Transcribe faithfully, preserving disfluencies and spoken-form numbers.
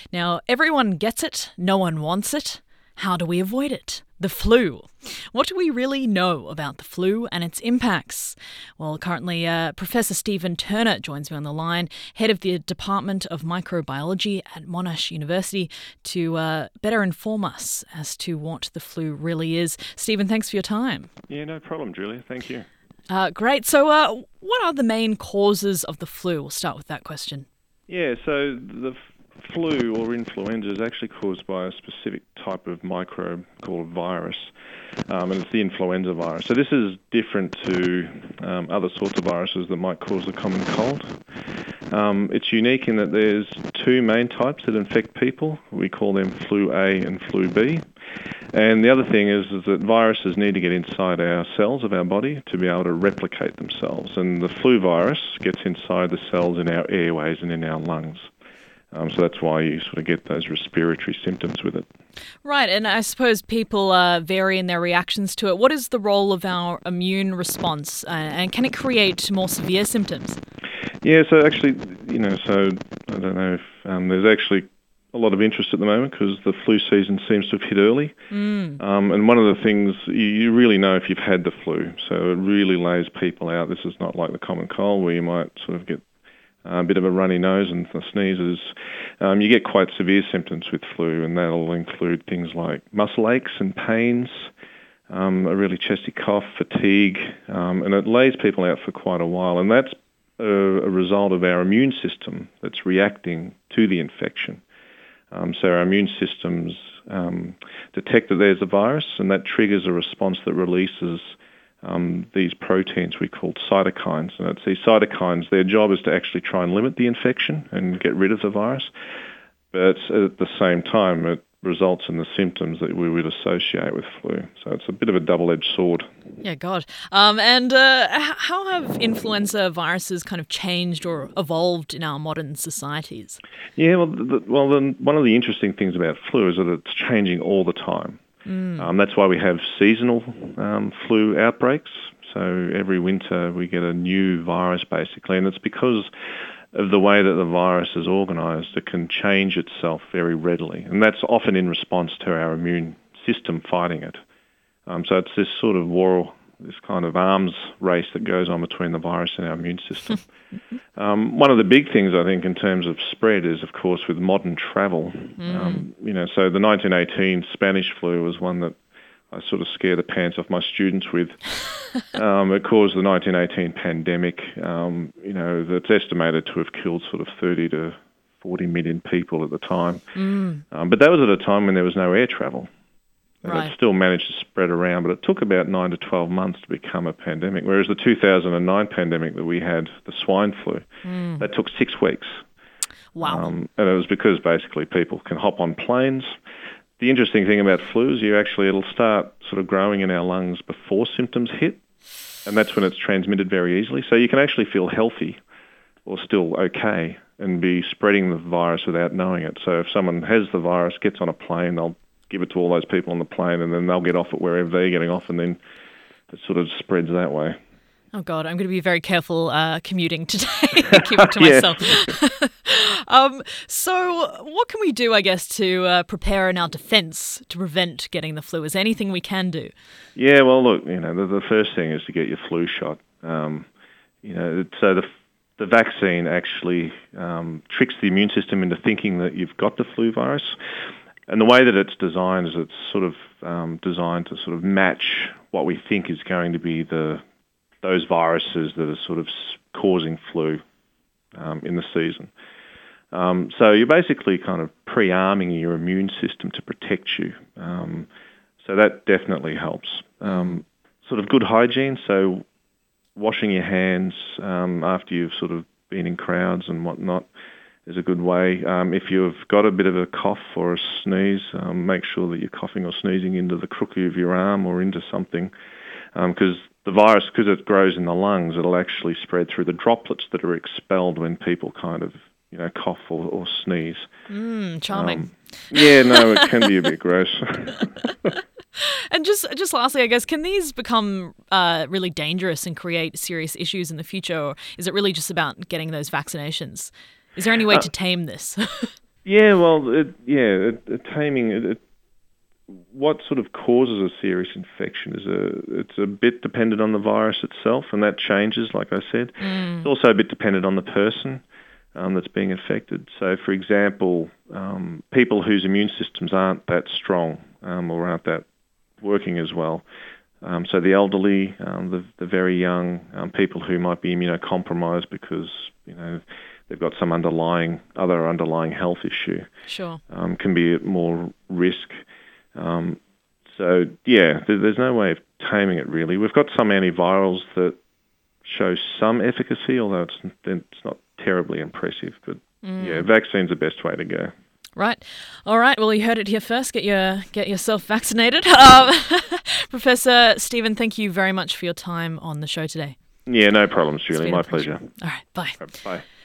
Now, everyone gets it, no one wants it. How do we avoid it? The flu. What do we really know about the flu and its impacts? Well, currently, uh, Professor Stephen Turner joins me on the line, head of the Department of Microbiology at Monash University, to uh, better inform us as to what the flu really is. Stephen, thanks for your time. Yeah, no problem, Julia. Thank you. Uh, great. So uh, what are the main causes of the flu? We'll start with that question. Yeah, so the flu or influenza is actually caused by a specific type of microbe called virus, um, and it's the influenza virus. So this is different to um, other sorts of viruses that might cause the common cold. Um, it's unique in that there's two main types that infect people. We call them flu A and flu B. And the other thing is, is that viruses need to get inside our cells of our body to be able to replicate themselves. And the flu virus gets inside the cells in our airways and in our lungs. Um, so that's why you sort of get those respiratory symptoms with it. Right, and I suppose people uh, vary in their reactions to it. What is the role of our immune response, uh, and can it create more severe symptoms? Yeah, so actually, you know, so I don't know if um, there's actually a lot of interest at the moment because the flu season seems to have hit early. Mm. Um, and one of the things, you, you really know if you've had the flu. So it really lays people out. This is not like the common cold where you might sort of get a bit of a runny nose and the sneezes. Um, you get quite severe symptoms with flu, and that'll include things like muscle aches and pains, um, a really chesty cough, fatigue, um, and it lays people out for quite a while. And that's a, a result of our immune system that's reacting to the infection. Um, so our immune systems um, detect that there's a virus, and that triggers a response that releases Um, these proteins we call cytokines. And it's these cytokines, their job is to actually try and limit the infection and get rid of the virus. But at the same time, it results in the symptoms that we would associate with flu. So it's a bit of a double-edged sword. Yeah, God. Um, and uh, how have influenza viruses kind of changed or evolved in our modern societies? Yeah, well, the, well, the, one of the interesting things about flu is that it's changing all the time. Mm. Um, that's why we have seasonal um, flu outbreaks. So every winter we get a new virus, basically, and it's because of the way that the virus is organised. It can change itself very readily, and that's often in response to our immune system fighting it. Um, so it's this sort of war, this kind of arms race that goes on between the virus and our immune system. um, one of the big things, I think, in terms of spread is, of course, with modern travel. Mm. Um, you know, so the nineteen eighteen Spanish flu was one that I sort of scare the pants off my students with. um, it caused the nineteen eighteen pandemic. Um, you know, that's estimated to have killed sort of thirty to forty million people at the time. Mm. Um, but that was at a time when there was no air travel. And right. It still managed to spread around, but it took about nine to twelve months to become a pandemic, whereas the two thousand nine pandemic that we had, the swine flu, mm. that took six weeks. Wow. Um, and it was because basically people can hop on planes. The interesting thing about flu is you actually, it'll start sort of growing in our lungs before symptoms hit, and that's when it's transmitted very easily. So you can actually feel healthy or still okay and be spreading the virus without knowing it. So if someone has the virus, gets on a plane, they'll give it to all those people on the plane, and then they'll get off it wherever they're getting off, and then it sort of spreads that way. Oh, God, I'm going to be very careful uh, commuting today. Keep it to myself. um, so what can we do, I guess, to uh, prepare in our defence to prevent getting the flu? Is there anything we can do? Yeah, well, look, you know, the, the first thing is to get your flu shot. Um, you know, so the the vaccine actually um, tricks the immune system into thinking that you've got the flu virus. And the way that it's designed is it's sort of um, designed to sort of match what we think is going to be the those viruses that are sort of causing flu um, in the season. Um, so you're basically kind of pre-arming your immune system to protect you. Um, so that definitely helps. Um, sort of good hygiene, so washing your hands um, after you've sort of been in crowds and whatnot is a good way. Um, if you've got a bit of a cough or a sneeze, um, make sure that you're coughing or sneezing into the crook of your arm or into something, because um, the virus, because it grows in the lungs, it'll actually spread through the droplets that are expelled when people kind of, you know, cough or, or sneeze. Mm, charming. Um, yeah, no, it can be a bit gross. And just just lastly, I guess, can these become uh, really dangerous and create serious issues in the future, or is it really just about getting those vaccinations? Is there any way uh, to tame this? Yeah, well, it, yeah, it, it, taming, it, it, what sort of causes a serious infection is a, it's a bit dependent on the virus itself, and that changes, like I said. Mm. It's also a bit dependent on the person um, that's being affected. So, for example, um, people whose immune systems aren't that strong um, or aren't that working as well. Um, so the elderly, um, the, the very young, um, people who might be immunocompromised because, you know, they've got some underlying, other underlying health issue. Sure. Um, can be at more risk. Um, so, yeah, there, there's no way of taming it, really. We've got some antivirals that show some efficacy, although it's, it's not terribly impressive. But, mm. yeah, vaccine's the best way to go. Right. All right. Well, you heard it here first. Get your get yourself vaccinated. Um, Professor Stephen, thank you very much for your time on the show today. Yeah, no problems, Julie. My pleasure. pleasure. All right. Bye. Right, bye.